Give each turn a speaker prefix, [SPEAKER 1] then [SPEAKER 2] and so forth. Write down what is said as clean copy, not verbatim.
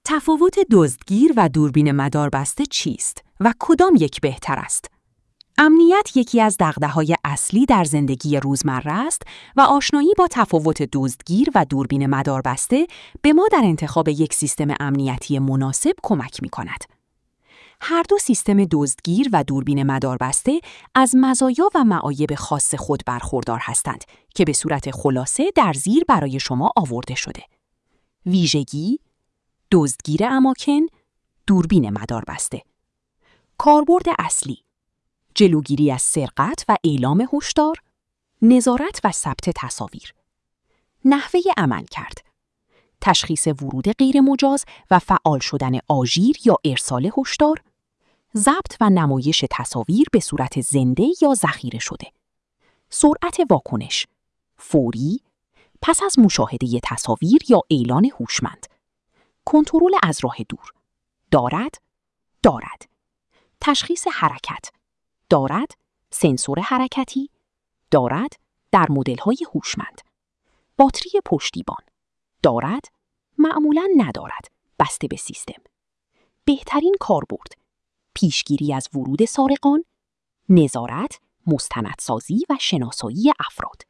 [SPEAKER 1] تفاوت دزدگیر و دوربین مداربسته چیست و کدام یک بهتر است؟ امنیت یکی از دغدغه‌های اصلی در زندگی روزمره است و آشنایی با تفاوت دزدگیر و دوربین مداربسته به ما در انتخاب یک سیستم امنیتی مناسب کمک می‌کند. هر دو سیستم دزدگیر و دوربین مداربسته از مزایا و معایب خاص خود برخوردار هستند که به صورت خلاصه در زیر برای شما آورده شده. ویژگی، دزدگیر اماکن، دوربین مداربسته. کاربرد اصلی: جلوگیری از سرقت و اعلام هشدار، نظارت و ثبت تصاویر. نحوه عملکرد: تشخیص ورود غیرمجاز و فعال شدن آژیر یا ارسال هشدار، ضبط و نمایش تصاویر به صورت زنده یا ذخیره شده. سرعت واکنش: فوری، پس از مشاهده تصاویر یا اعلان هوشمند. کنترل از راه دور: دارد. تشخیص حرکت: دارد، سنسور حرکتی، دارد، در مدل‌های هوشمند. باتری پشتیبان: دارد، معمولاً ندارد، بسته به سیستم. بهترین کاربرد: پیشگیری از ورود سارقان، نظارت، مستندسازی و شناسایی افراد.